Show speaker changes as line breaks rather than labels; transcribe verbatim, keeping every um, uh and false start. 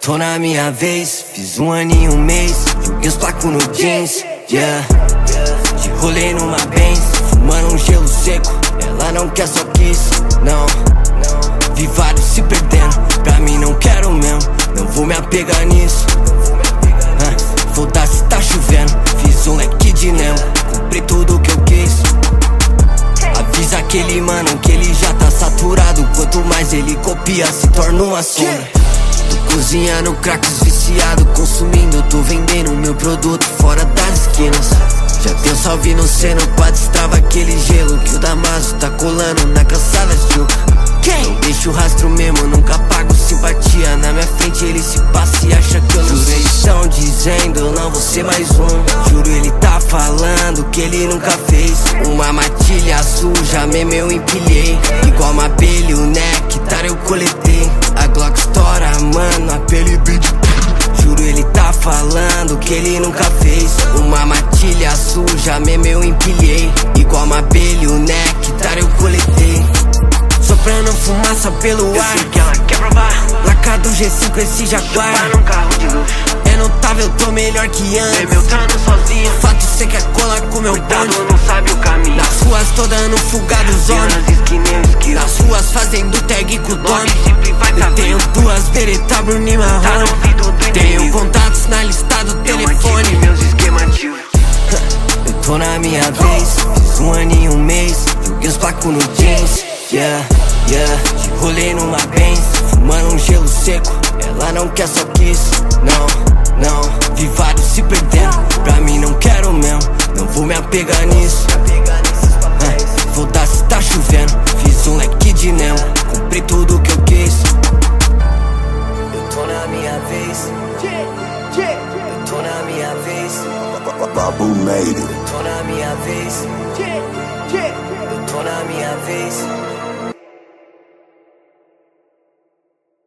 Tô na minha vez, fiz um ano e um mês, joguei os placos no jeans, yeah. De rolê numa Benz, fumando um gelo seco. Ela não quer só kiss, não. Vi vários se perdendo, pra mim não quero mesmo. Não vou me apegar nisso. ah, Foda-se, tá chovendo, fiz um leque de Nemo, cumpri tudo que eu quis. Avisa aquele mano que ele já tá saturado. Quanto mais ele copia, se torna uma sombra. Tô cozinhando cracks viciado, consumindo, tô vendendo meu produto fora das esquinas. Já deu salve no seno pra destrava aquele gelo que o Damaso tá colando na calçada de Juca. Não deixo rastro mesmo, nunca pago simpatia. Na minha frente ele se passa e acha que eu não Juro, eles tão dizendo eu não vou ser mais um. Juro, ele tá falando que ele nunca fez. Uma matilha suja mesmo eu empilhei, igual uma abelha, o néctar eu coletei. A Glock estoura, mano, aquele beat. Juro, ele tá falando que ele nunca fez. Uma matilha suja mesmo eu empilhei, igual uma abelha, o néctar eu coletei. Soprando fumaça pelo
eu
ar,
sei que ela quer provar.
Lacado G cinco esse Jaguar.
Chupar num carro de luxo.
É notável, tô melhor que antes.
Bebeu tando sozinho.
Fato, cê quer colar com meu
Cuidado,
bonde.
não sabe o caminho.
Nas ruas tô dando fuga dos homens.
Nas esquinas eu esquivo.
Nas ruas fazendo tag com o dono.
Block sempre vai tá
Eu tenho
vivo.
duas Beretta, Bruno e
Tá
Marrone.
no ouvido do
Tenho
inimigo.
contatos na lista do
Eu
telefone.
mantive meus esquemas antigos.
Eu tô na minha vez, fiz um ano e um mês, joguei os placos no jeans, yeah, yeah. De rolê numa Benz, fumando um gelo seco. Ela não quer só kiss, não, não. Vi vários se perdendo, pra mim não quero mesmo. Não vou me apegar nisso. ah, Foda-se, tá chovendo, fiz um leque de Nemo, cumpri tudo que eu quis. Eu tô na minha vez, eu tô na minha vez,
Babu made it.
eu tô na minha vez, eu tô na minha vez.